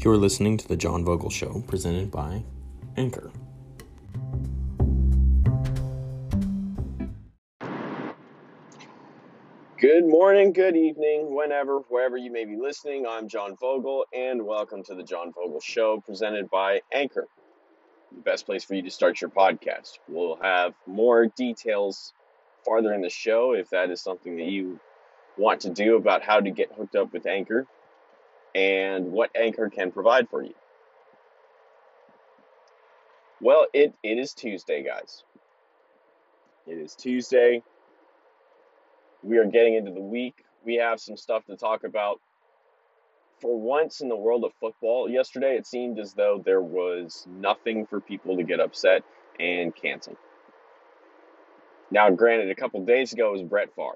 You're listening to The John Vogel Show, presented by Anchor. Good morning, good evening, wherever you may be listening. I'm John Vogel, and welcome to The John Vogel Show, presented by Anchor, the best place for you to start your podcast. We'll have more details farther in the show if that is something that you want to do about how to get hooked up with Anchor and what Anchor can provide for you. Well, it is Tuesday, guys. It is Tuesday. We are getting into the week. We have some stuff to talk about. For once in the world of football, yesterday it seemed as though there was nothing for people to get upset and cancel. Now, granted, a couple days ago was Brett Favre.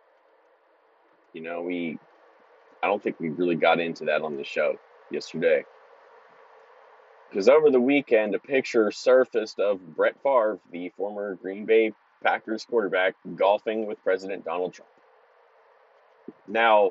I don't think we really got into that on the show yesterday. Because over the weekend, a picture surfaced of Brett Favre, the former Green Bay Packers quarterback, golfing with President Donald Trump. Now,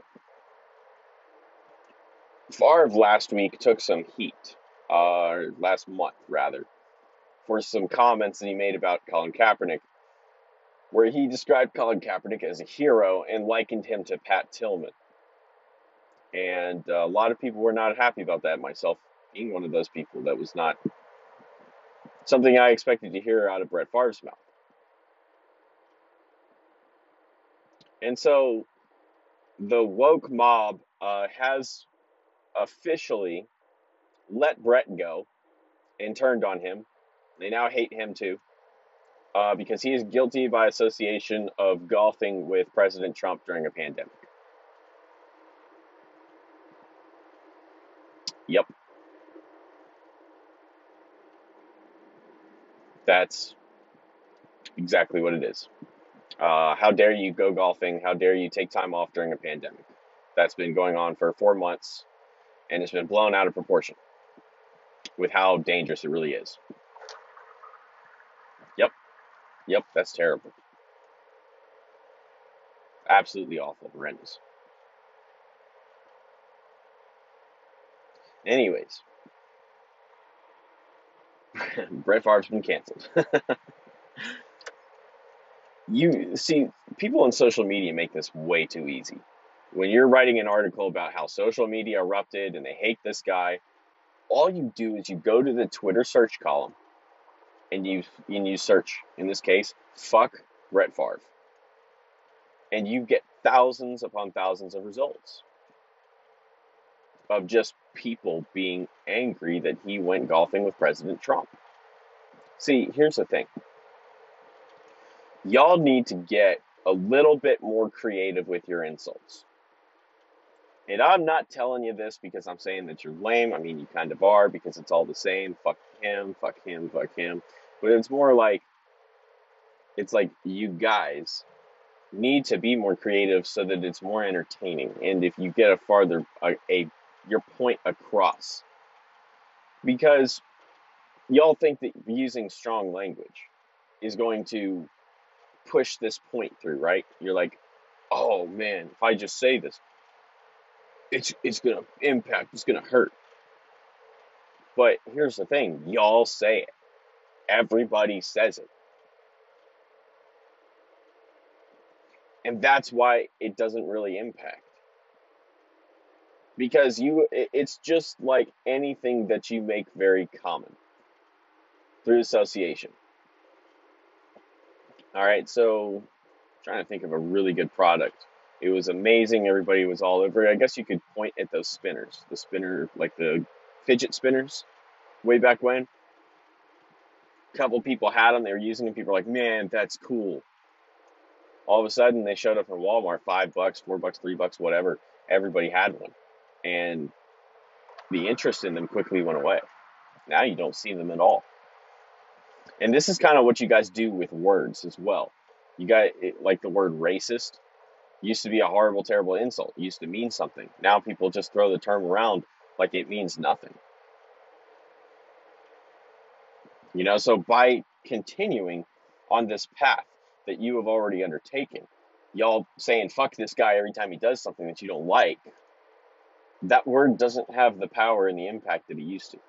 Favre last week took some heat, last month rather, for some comments that he made about Colin Kaepernick, where he described Colin Kaepernick as a hero and likened him to Pat Tillman. And a lot of people were not happy about that, myself being one of those people. That was not something I expected to hear out of Brett Favre's mouth. And so the woke mob has officially let Brett go and turned on him. They now hate him too, because he is guilty by association of golfing with President Trump during a pandemic. Yep. That's exactly what it is. How dare you go golfing? How dare you take time off during a pandemic? That's been going on for 4 months, and it's been blown out of proportion with how dangerous it really is. Yep, that's terrible. Absolutely awful, horrendous. Anyways, Brett Favre's been canceled. You see, people on social media make this way too easy. When you're writing an article about how social media erupted and they hate this guy, all you do is you go to the Twitter search column and you search, in this case, fuck Brett Favre. And you get thousands upon thousands of results of just people being angry that he went golfing with President Trump. See, here's the thing. Y'all need to get a little bit more creative with your insults. And I'm not telling you this because I'm saying that you're lame. I mean, you kind of are, because it's all the same. Fuck him, fuck him, fuck him. But it's more like, it's like you guys need to be more creative so that it's more entertaining. And if you get your point across. Because y'all think that using strong language is going to push this point through, right? You're like, oh man, if I just say this, it's going to impact, it's going to hurt. But here's the thing, y'all say it. Everybody says it. And that's why it doesn't really impact. Because it's just like anything that you make very common through association. All right, so I'm trying to think of a really good product. It was amazing. Everybody was all over it. I guess you could point at those spinners. The spinner, like the fidget spinners, way back when. A couple people had them. They were using them. People were like, man, that's cool. All of a sudden, they showed up in Walmart, $5, $4, $3, whatever. Everybody had one. And the interest in them quickly went away. Now you don't see them at all. And this is kind of what you guys do with words as well. You guys, like the word racist, used to be a horrible, terrible insult. It used to mean something. Now people just throw the term around like it means nothing. So by continuing on this path that you have already undertaken, y'all saying fuck this guy every time he does something that you don't like, that word doesn't have the power and the impact that it used to.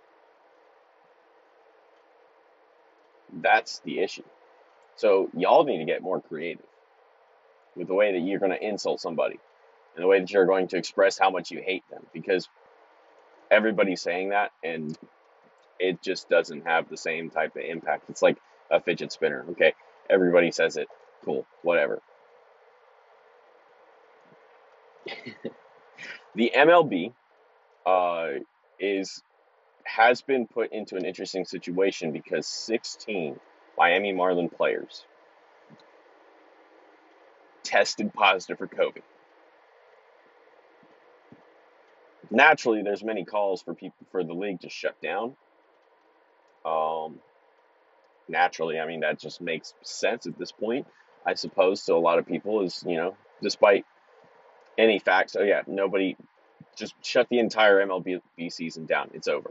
That's the issue. So y'all need to get more creative with the way that you're going to insult somebody and the way that you're going to express how much you hate them, because everybody's saying that and it just doesn't have the same type of impact. It's like a fidget spinner. Okay, everybody says it. Cool, whatever. The MLB is has been put into an interesting situation because 16 Miami Marlin players tested positive for COVID. Naturally, there's many calls for people for the league to shut down. Um, Naturally, I mean that just makes sense at this point, I suppose, to a lot of people. Is despite any facts. Oh yeah, nobody just shut the entire MLB season down. It's over.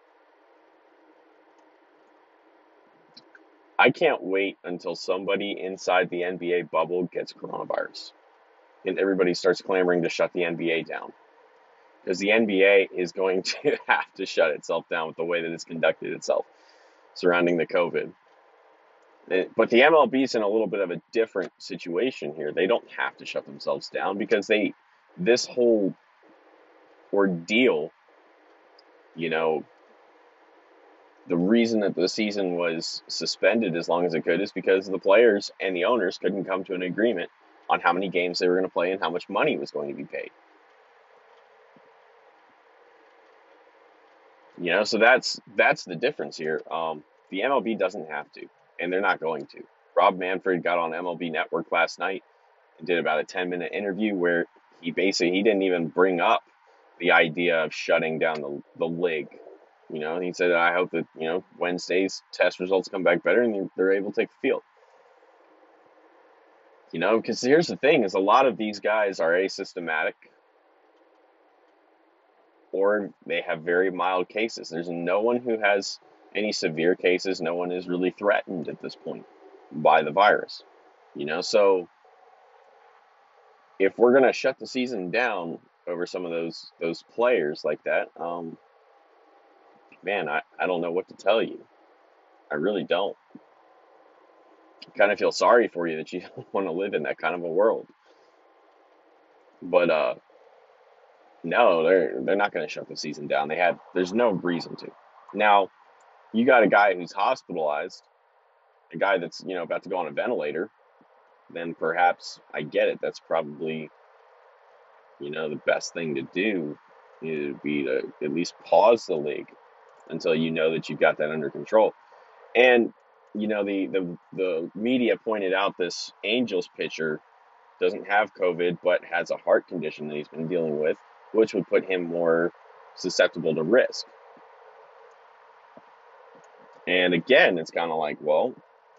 I can't wait until somebody inside the NBA bubble gets coronavirus and everybody starts clamoring to shut the NBA down. Because the NBA is going to have to shut itself down with the way that it's conducted itself surrounding the COVID. But the MLB is in a little bit of a different situation here. They don't have to shut themselves down because this whole ordeal, you know, the reason that the season was suspended as long as it could is because the players and the owners couldn't come to an agreement on how many games they were going to play and how much money was going to be paid. So that's the difference here. The MLB doesn't have to, and they're not going to. Rob Manfred got on MLB Network last night and did about a 10-minute interview where he didn't even bring up the idea of shutting down the league. He said, I hope that, Wednesday's test results come back better and they're able to take the field. Because here's the thing is a lot of these guys are asymptomatic or they have very mild cases. There's no one who has any severe cases. No one is really threatened at this point by the virus. So if we're going to shut the season down over some of those players like that, man, I don't know what to tell you. I really don't. I kind of feel sorry for you that you don't want to live in that kind of a world. But no, they're not going to shut the season down. There's no reason to. Now, you got a guy who's hospitalized, a guy that's about to go on a ventilator, then perhaps I get it. That's probably the best thing to do would be to at least pause the league until you know that you've got that under control. And the media pointed out this Angels pitcher doesn't have COVID but has a heart condition that he's been dealing with, which would put him more susceptible to risk. And again, it's kind of like, well,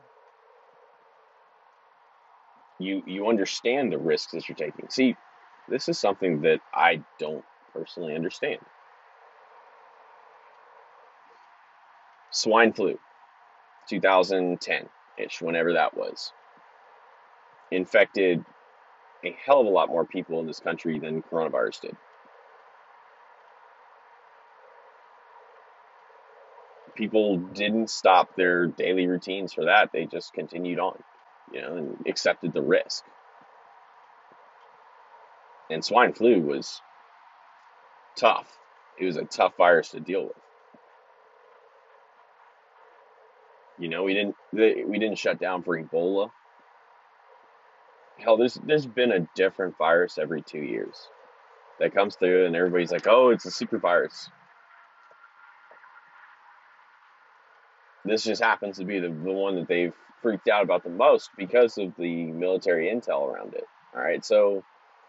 you understand the risks that you're taking. See, this is something that I don't personally understand. Swine flu, 2010-ish, whenever that was, infected a hell of a lot more people in this country than coronavirus did. People didn't stop their daily routines for that. They just continued on, and accepted the risk. And swine flu was tough. It was a tough virus to deal with. We didn't shut down for Ebola. Hell, there's been a different virus every 2 years that comes through, and everybody's like, "Oh, it's a super virus." This just happens to be the one that they've freaked out about the most because of the military intel around it. All right, so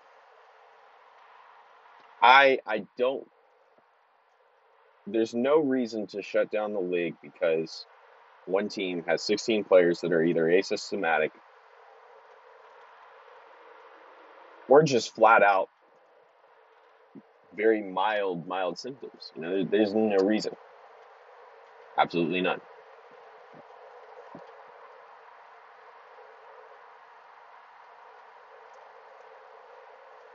I don't. There's no reason to shut down the league because one team has 16 players that are either asymptomatic or just flat out very mild symptoms. There's no reason. Absolutely none.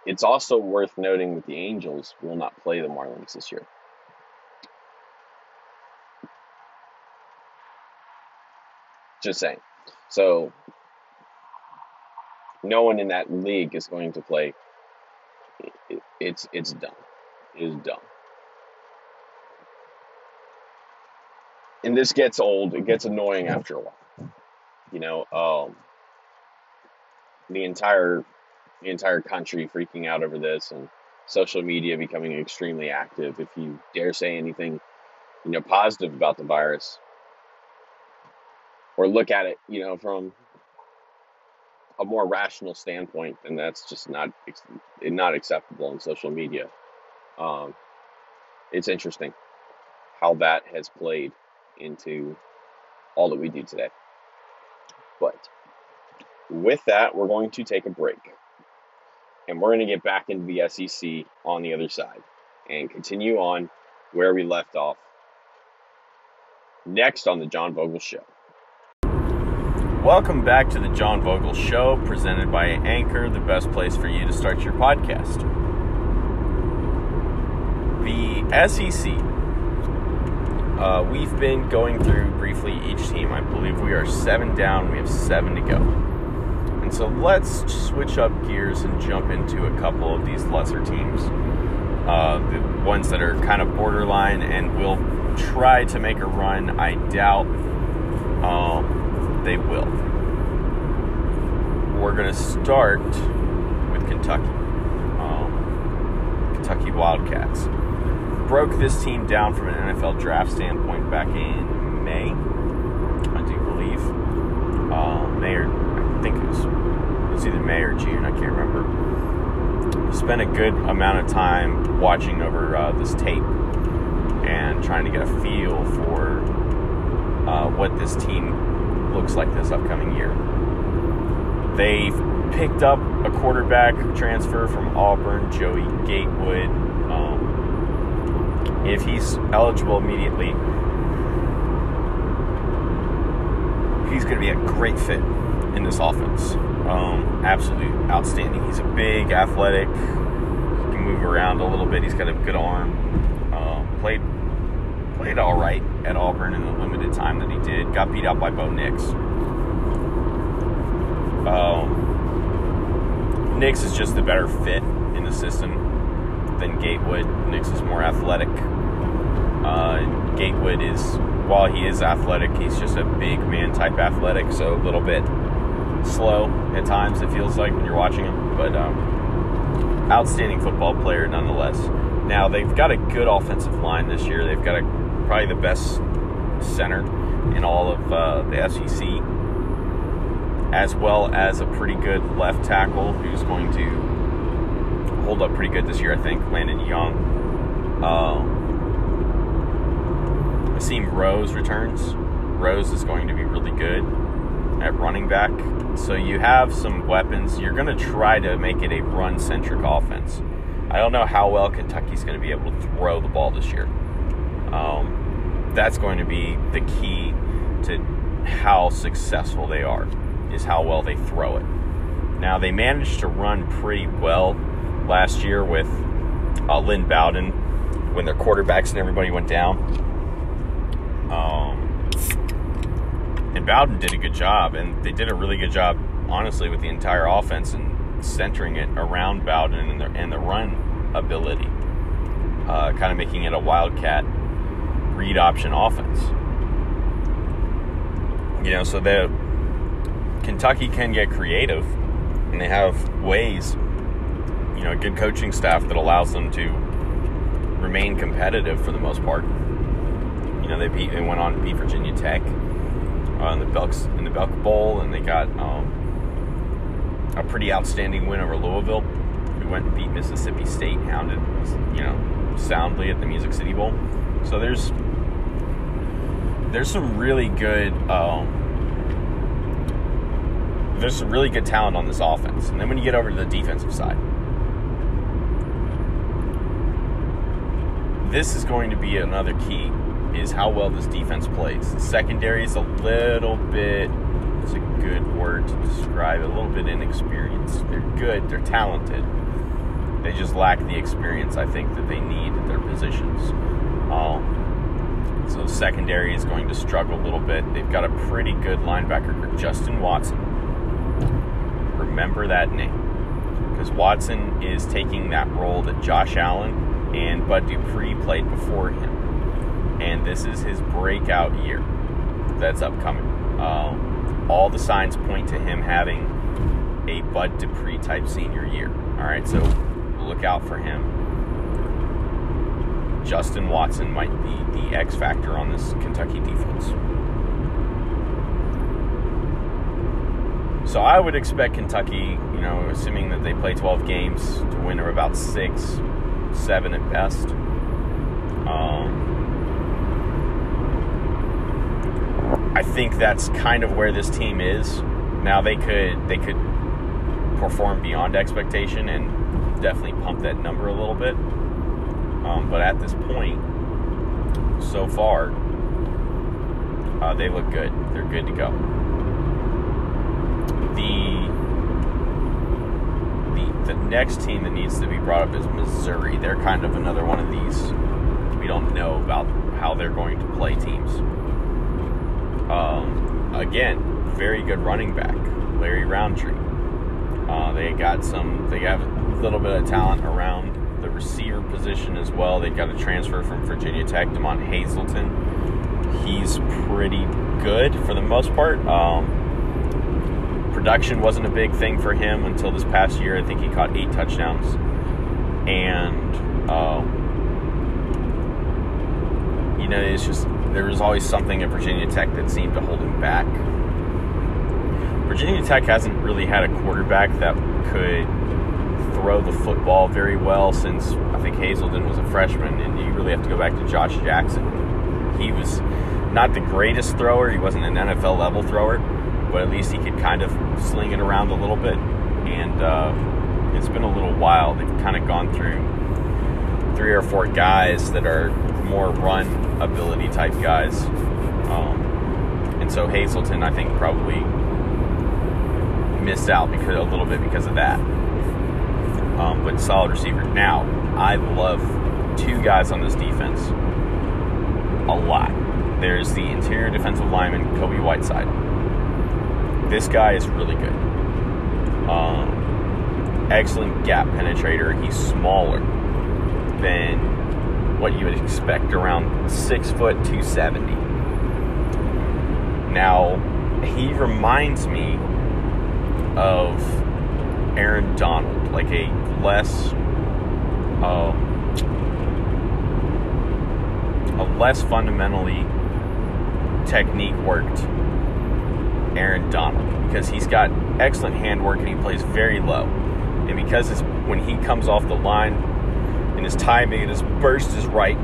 It's also worth noting that the Angels will not play the Marlins this year. Just saying. So, no one in that league is going to play. It's dumb. It is dumb. And this gets old. It gets annoying after a while. The entire country freaking out over this, and social media becoming extremely active. If you dare say anything, positive about the virus, or look at it, from a more rational standpoint, then that's just not acceptable on social media. It's interesting how that has played into all that we do today. But with that, we're going to take a break. And we're going to get back into the SEC on the other side and continue on where we left off next on the John Vogel Show. Welcome back to the John Vogel Show, presented by Anchor, the best place for you to start your podcast. The SEC. We've been going through briefly each team. I believe we are 7 down. We have 7 to go. And so let's switch up gears and jump into a couple of these lesser teams. The ones that are kind of borderline and will try to make a run. I doubt they will. We're going to start with Kentucky. Kentucky Wildcats. Broke this team down from an NFL draft standpoint back in May, I do believe. May, or I think it was either May or June, I can't remember. Spent a good amount of time watching over this tape and trying to get a feel for what this team looks like this upcoming year. They've picked up a quarterback transfer from Auburn, Joey Gatewood. If he's eligible immediately, he's going to be a great fit in this offense. Absolutely outstanding. He's a big, athletic, he can move around a little bit. He's got a good arm. Played all right at Auburn in the limited time that he did. Got beat out by Bo Nix. Nix is just the better fit in the system than Gatewood. Nix is more athletic. Gatewood is, while he is athletic, he's just a big man type athletic, so a little bit slow at times, it feels like, when you're watching him. But outstanding football player nonetheless. Now, they've got a good offensive line this year. They've got probably the best center in all of the SEC, as well as a pretty good left tackle who's going to hold up pretty good this year, I think, Landon Young. Asim Rose returns. Rose is going to be really good at running back. So you have some weapons. You're going to try to make it a run-centric offense. I don't know how well Kentucky's going to be able to throw the ball this year. That's going to be the key to how successful they are, is how well they throw it. Now, they managed to run pretty well last year with Lynn Bowden when their quarterbacks and everybody went down. And Bowden did a good job, and they did a really good job, honestly, with the entire offense and centering it around Bowden and the run ability, kind of making it a wildcat read option offense. So the Kentucky can get creative, and they have ways, a good coaching staff that allows them to remain competitive for the most part. They went on to beat Virginia Tech in the Belk Bowl, and they got a pretty outstanding win over Louisville, who went and beat Mississippi State, hounded, soundly at the Music City Bowl. So there's some really good talent on this offense. And then when you get over to the defensive side, this is going to be another key, is how well this defense plays. The secondary is a little bit, it's a good word to describe it, a little bit inexperienced. They're good, they're talented, They just lack the experience, I think, that they need at their positions. So secondary is going to struggle a little bit. They've got a pretty good linebacker, Justin Watson. Remember that name. Because Watson is taking that role that Josh Allen and Bud Dupree played before him. And this is his breakout year that's upcoming. All the signs point to him having a Bud Dupree type senior year. All right, so look out for him. Justin Watson might be the X factor on this Kentucky defense. So I would expect Kentucky, assuming that they play 12 games, to win or about 6, 7 at best. I think that's kind of where this team is. Now they could perform beyond expectation and definitely pump that number a little bit. But at this point, so far, they look good. They're good to go. The next team that needs to be brought up is Missouri. They're kind of another one of these we don't know about how they're going to play teams. Again, very good running back, Larry Roundtree. They have a little bit of talent around the receiver position as well. They got a transfer from Virginia Tech, DeMont Hazelton. He's pretty good for the most part. Production wasn't a big thing for him until this past year. I think he caught 8 touchdowns. And, it's just, there was always something at Virginia Tech that seemed to hold him back. Virginia Tech hasn't really had a quarterback that could throw the football very well since I think Hazelton was a freshman, and you really have to go back to Josh Jackson. He was not the greatest thrower. He wasn't an NFL level thrower, but at least he could kind of sling it around a little bit. And it's been a little while. They've kind of gone through 3 or 4 guys that are more run ability type guys. And so Hazelton, I think, probably missed out a little bit because of that. But solid receiver. Now, I love 2 guys on this defense a lot. There's the interior defensive lineman, Kobe Whiteside. This guy is really good. Excellent gap penetrator. He's smaller than what you would expect, around 6 foot 270. Now, he reminds me of Aaron Donald, like a less fundamentally technique worked Aaron Donald, because he's got excellent handwork and he plays very low. And because when he comes off the line and his timing and his burst is right,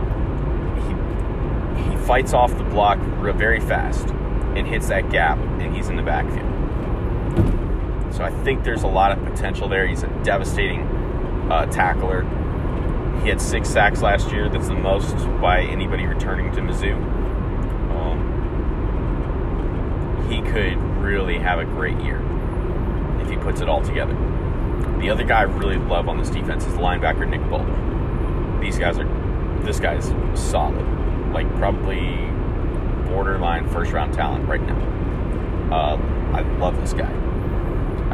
he fights off the block very fast and hits that gap, and he's in the backfield. So I think there's a lot of potential there. He's a devastating tackler. He had 6 sacks last year. That's the most by anybody returning to Mizzou. He could really have a great year if he puts it all together. The other guy I really love on this defense is linebacker Nick Bolton. This guy's solid. Like, probably borderline first-round talent right now. I love this guy. I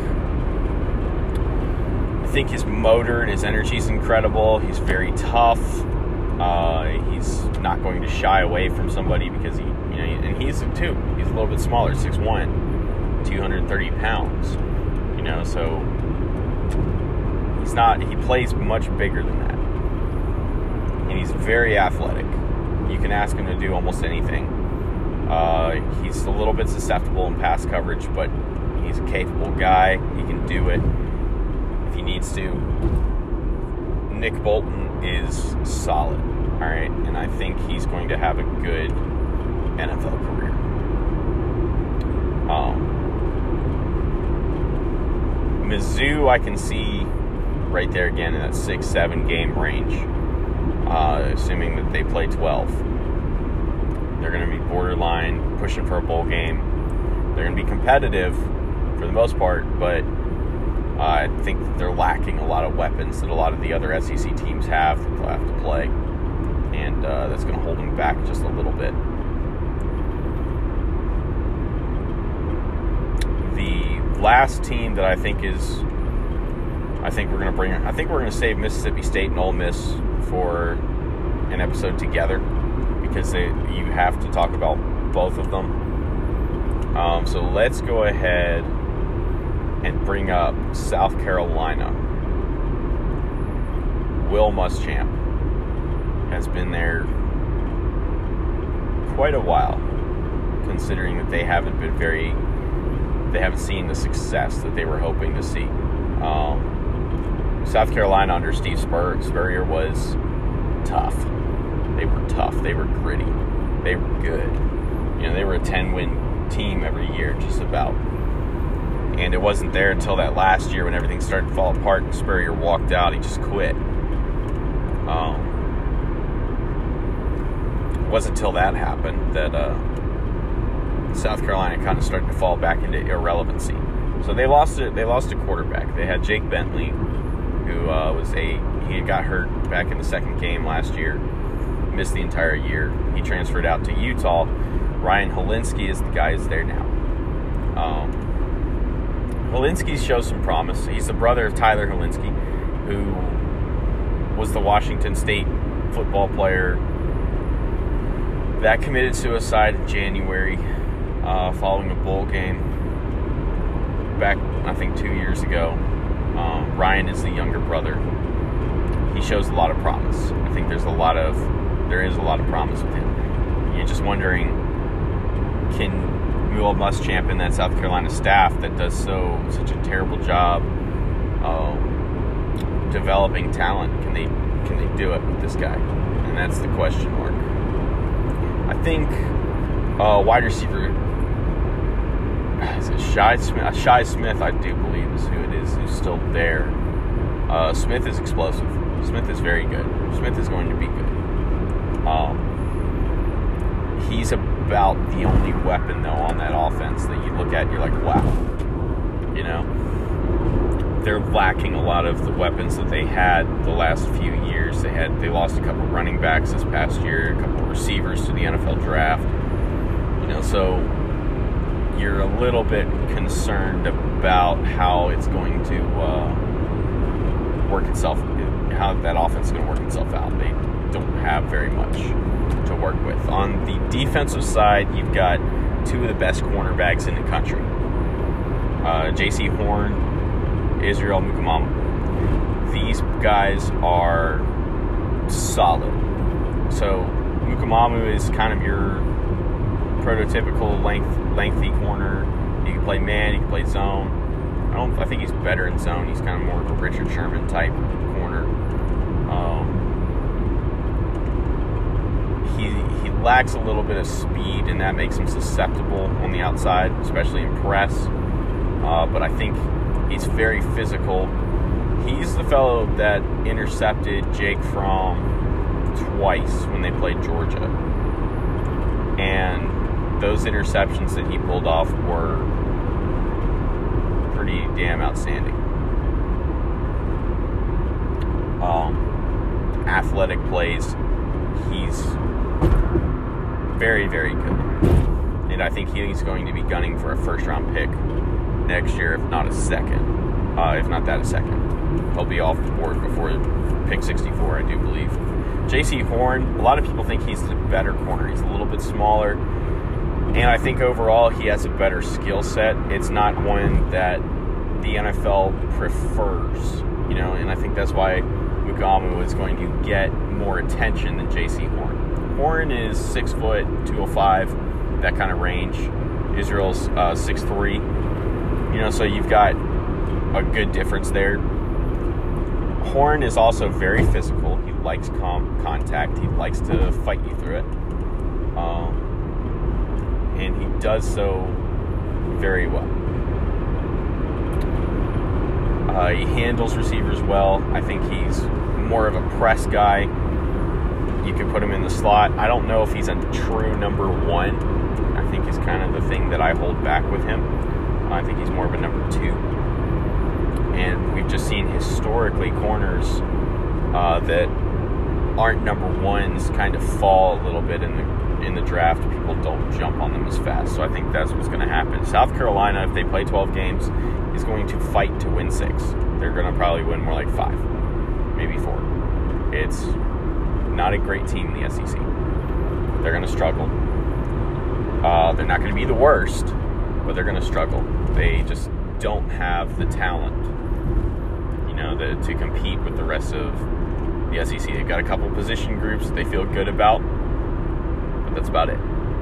think his motor and his energy is incredible. He's very tough. He's not going to shy away from somebody because and he's too. He's a little bit smaller, 6'1", 230 pounds. So he plays much bigger than that. And he's very athletic. You can ask him to do almost anything. He's a little bit susceptible in pass coverage, but he's a capable guy. He can do it if he needs to. Nick Bolton is solid, all right? And I think he's going to have a good NFL career. Mizzou, I can see right there again in that 6-7 game range, assuming that they play 12. They're going to be borderline, pushing for a bowl game. They're going to be competitive for the most part, but I think that they're lacking a lot of weapons that a lot of the other SEC teams have that they'll have to play. And that's going to hold them back just a little bit. The last team that I think we're going to save Mississippi State and Ole Miss for an episode together, because you have to talk about both of them. So let's go ahead and bring up South Carolina. Will Muschamp has been there quite a while, considering that they haven't seen the success that they were hoping to see. South Carolina under Steve Spurrier was tough. They were tough. They were gritty. They were good. They were a 10-win team every year, just about. And it wasn't there until that last year when everything started to fall apart and Spurrier walked out. He just quit. It wasn't until that happened that South Carolina kind of started to fall back into irrelevancy. So they lost a quarterback. They had Jake Bentley, who he had got hurt back in the second game last year, missed the entire year. He transferred out to Utah. Ryan Hilinski is the guy who's there now. Hilinski shows some promise. He's the brother of Tyler Hilinski, who was the Washington State football player that committed suicide in January following a bowl game back, I think, 2 years ago. Ryan is the younger brother. He shows a lot of promise. I think there is a lot of promise with him. You're just wondering, can Will Muschamp and that South Carolina staff that does such a terrible job developing talent, can they do it with this guy? And that's the question mark. I think wide receiver, is it Shi Smith? Shi Smith, I do believe, is who it is who's still there. Smith is explosive. Smith is very good. Smith is going to be good. He's about the only weapon, though, on that offense that you look at and you're like, wow. They're lacking a lot of the weapons that they had the last few years. They lost a couple running backs this past year, a couple receivers to the NFL draft. So you're a little bit concerned about how it's going to work itself, how that offense is going to work itself out. They don't have very much to work with. On the defensive side, you've got two of the best cornerbacks in the country. J.C. Horn, Israel Mukuamu. These guys are solid. So Mukuamu is kind of your prototypical lengthy corner. He can play man, he can play zone. I think he's better in zone. He's kind of more of a Richard Sherman type corner. He lacks a little bit of speed, and that makes him susceptible on the outside, especially in press. But I think he's very physical. He's the fellow that intercepted Jake Fromm twice when they played Georgia. And those interceptions that he pulled off were pretty damn outstanding. Athletic plays, he's very, very good. And I think he's going to be gunning for a first-round pick next year, if not a second. If not that, a second. He'll be off the board before pick 64, I do believe. J.C. Horn, a lot of people think he's the better corner. He's a little bit smaller. And I think overall he has a better skill set. It's not one that the NFL prefers, and I think that's why Mukuamu is going to get more attention than J.C. Horn. Horn is 6 foot, 205, that kind of range. Israel's 6'3". So you've got a good difference there. Horn is also very physical. He likes contact. He likes to fight you through it. And he does so very well. He handles receivers well. I think he's more of a press guy. You can put him in the slot. I don't know if he's a true number one. I think he's kind of the thing that I hold back with him. I think he's more of a number two. and we've just seen historically corners that aren't number ones kind of fall a little bit in the draft. People don't jump on them as fast, so I think that's what's going to happen. South Carolina, if they play 12 games, is going to fight to win 6. They're going to probably win more like 5, maybe 4. It's not a great team in the SEC. They're going to struggle. They're not going to be the worst, but they're going to struggle. They just don't have the talent, to compete with the rest of the SEC. They've got a couple position groups that they feel good about, but that's about it.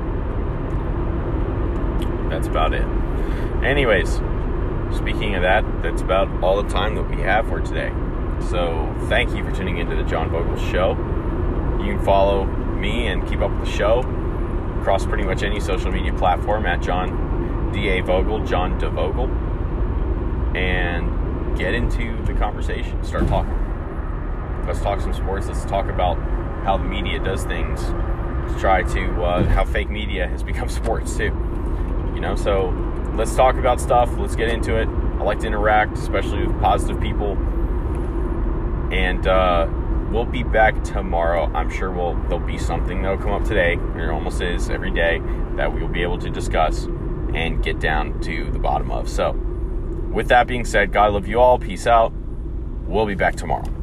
Anyways, speaking of that, that's about all the time that we have for today. So thank you for tuning into the John Vogel Show. You can follow me and keep up with the show across pretty much any social media platform at John D.A. Vogel, John DeVogel, and get into the conversation. Start talking. Let's talk some sports. Let's talk about how the media does things to try to, how fake media has become sports too. So let's talk about stuff. Let's get into it. I like to interact, especially with positive people. And we'll be back tomorrow. I'm sure there'll be something that'll come up today. There almost is every day that we'll be able to discuss and get down to the bottom of. So with that being said, God love you all. Peace out. We'll be back tomorrow.